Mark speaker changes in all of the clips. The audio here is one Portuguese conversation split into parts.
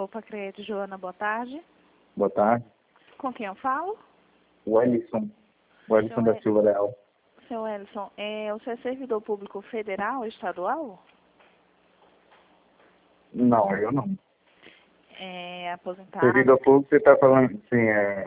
Speaker 1: Poupa Crédito, Joana, boa tarde.
Speaker 2: Boa tarde.
Speaker 1: Com quem eu falo?
Speaker 2: Wellington. Wellington da Silva Leal.
Speaker 1: Seu Wellington, você é servidor público federal ou estadual?
Speaker 2: Não, eu não.
Speaker 1: É aposentado?
Speaker 2: Servidor público, você está falando assim,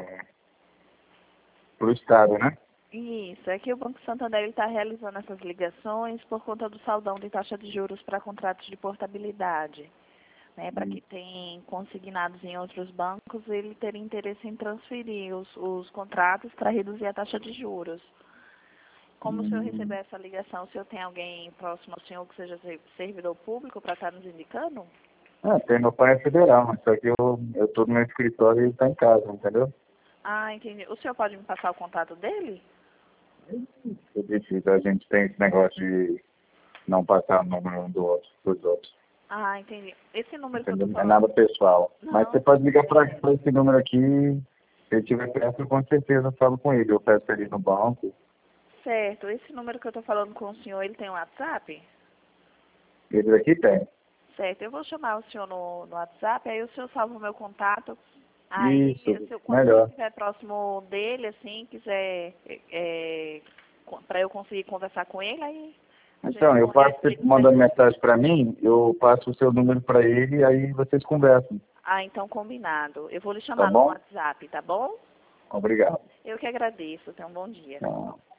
Speaker 2: pro Estado, né?
Speaker 1: Isso, é que o Banco Santander está realizando essas ligações por conta do saldão de taxa de juros para contratos de portabilidade. Né, para quem tem consignados em outros bancos, ele teria interesse em transferir os contratos para reduzir a taxa de juros. Como o senhor receber essa ligação, o senhor tem alguém próximo ao senhor que seja servidor público para estar nos indicando?
Speaker 2: Tem meu pai é federal, mas só que eu tô no meu escritório e ele está em casa, entendeu?
Speaker 1: Ah, entendi. O senhor pode me passar o contato dele?
Speaker 2: Eu decido, a gente tem esse negócio de não passar o número um do outro, dos outros.
Speaker 1: Ah, entendi. Esse número que eu
Speaker 2: Entendeu?
Speaker 1: estou
Speaker 2: Não é
Speaker 1: falando...
Speaker 2: nada pessoal. Mas
Speaker 1: Não,
Speaker 2: você pode ligar para esse número aqui, se ele tiver perto, eu com certeza falo com ele. Eu peço ele no banco.
Speaker 1: certo. Esse número que eu estou falando com o senhor, ele tem um WhatsApp?
Speaker 2: Ele aqui tem.
Speaker 1: Certo. Eu vou chamar o senhor no WhatsApp, aí o senhor salva o meu contato. Aí,
Speaker 2: Isso,
Speaker 1: quando o senhor
Speaker 2: melhor.
Speaker 1: estiver próximo dele, assim, quiser, para eu conseguir conversar com ele, aí a gente
Speaker 2: Então, eu passo, você
Speaker 1: explica
Speaker 2: mandando
Speaker 1: certinho.
Speaker 2: mensagem para mim, eu passo o seu número para ele e aí vocês conversam.
Speaker 1: Ah, então combinado. Eu vou lhe
Speaker 2: Tá
Speaker 1: chamar no
Speaker 2: bom?
Speaker 1: WhatsApp, tá bom?
Speaker 2: Obrigado.
Speaker 1: Eu que agradeço. Tenha um bom dia.
Speaker 2: Tchau.